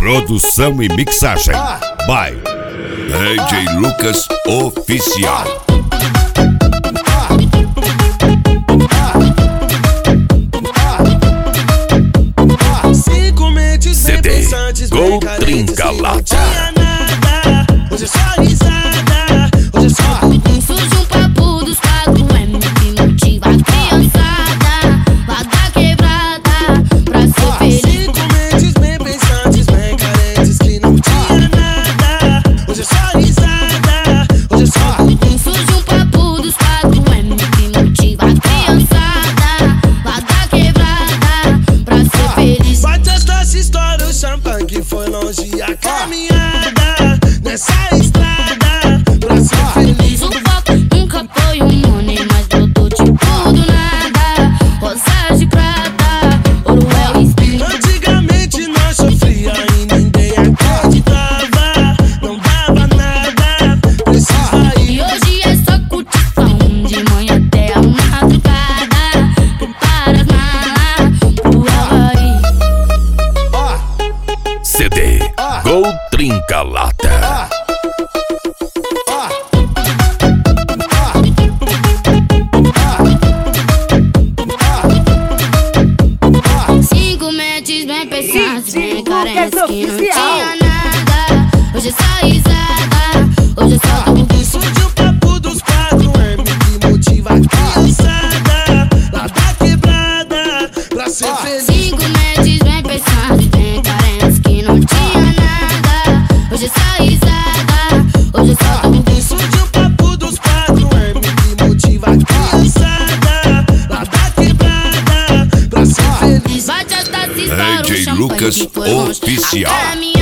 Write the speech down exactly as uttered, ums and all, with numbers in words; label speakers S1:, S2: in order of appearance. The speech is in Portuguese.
S1: Produção e mixagem by D J Lucas Oficial. C D Gol Trinca Lata.
S2: Hoje é só risada, hoje é só
S3: Surge um papo dos quatro M que motiva a criançada lá da quebrada pra ser feliz.
S2: cinco mentes bem pensantes, bem carentes que não tinha nada. Hoje é só risada, hoje é só
S3: Surge um papo dos quatro M que motiva a criançada lá da quebrada pra ser feliz.
S2: bate as taças, estoura o champanhe que foi longe a caminhada nessa estrada pra ser feliz.
S3: O foco nunca foi o money, mas brotou de tudo nada. Rosas de prata, ouro é o espinho.
S2: Antigamente nós sofria e ninguém acreditava, não dava nada, precisa ir.
S3: E hoje é só curtição, de manhã até a madrugada. Prepara as malas pro Havaí.
S1: C D Gol Trinca Lata.
S3: Cinco mentes bem pensantes, bem carentes que não tinha nada. Hoje é só risada, hoje é só tudo.
S2: Surge o papo dos quatro M que motiva a criançada lá da quebrada pra ser feliz.
S3: Cinco mentes bem pensantes, bem carentes que não tinha nada. Hoje é só risada, hoje é só tudo.
S2: Surge o papo dos quatro M que motiva a criançada lá da quebrada pra ser feliz.
S3: Bate as taças, estoura o
S1: D J
S3: champanhe
S1: Lucas
S3: que foi longe.
S1: Oficial.
S3: A caminhada